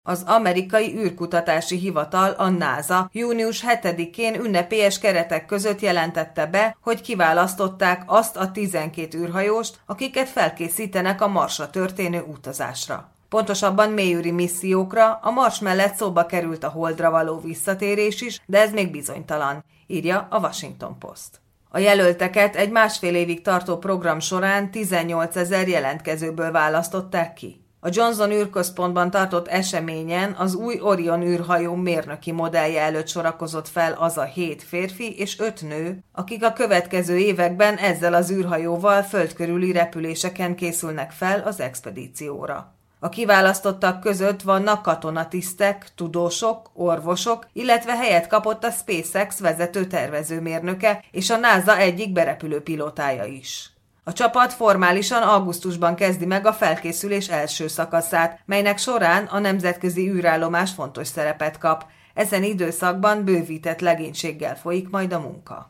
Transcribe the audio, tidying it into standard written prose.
Az amerikai űrkutatási hivatal, a NASA június 7-én ünnepélyes keretek között jelentette be, hogy kiválasztották azt a 12 űrhajóst, akiket felkészítenek a Marsra történő utazásra. Pontosabban mélyűri missziókra, a Mars mellett szóba került a Holdra való visszatérés is, de ez még bizonytalan, írja a Washington Post. A jelölteket egy másfél évig tartó program során 18 000 jelentkezőből választották ki. A Johnson űrközpontban tartott eseményen az új Orion űrhajó mérnöki modellje előtt sorakozott fel az a 7 férfi és 5 nő, akik a következő években ezzel az űrhajóval földkörüli repüléseken készülnek fel az expedícióra. A kiválasztottak között vannak katonatisztek, tudósok, orvosok, illetve helyet kapott a SpaceX vezető tervezőmérnöke és a NASA egyik berepülő pilótája is. A csapat formálisan augusztusban kezdi meg a felkészülés első szakaszát, melynek során a nemzetközi űrállomás fontos szerepet kap. Ezen időszakban bővített legénységgel folyik majd a munka.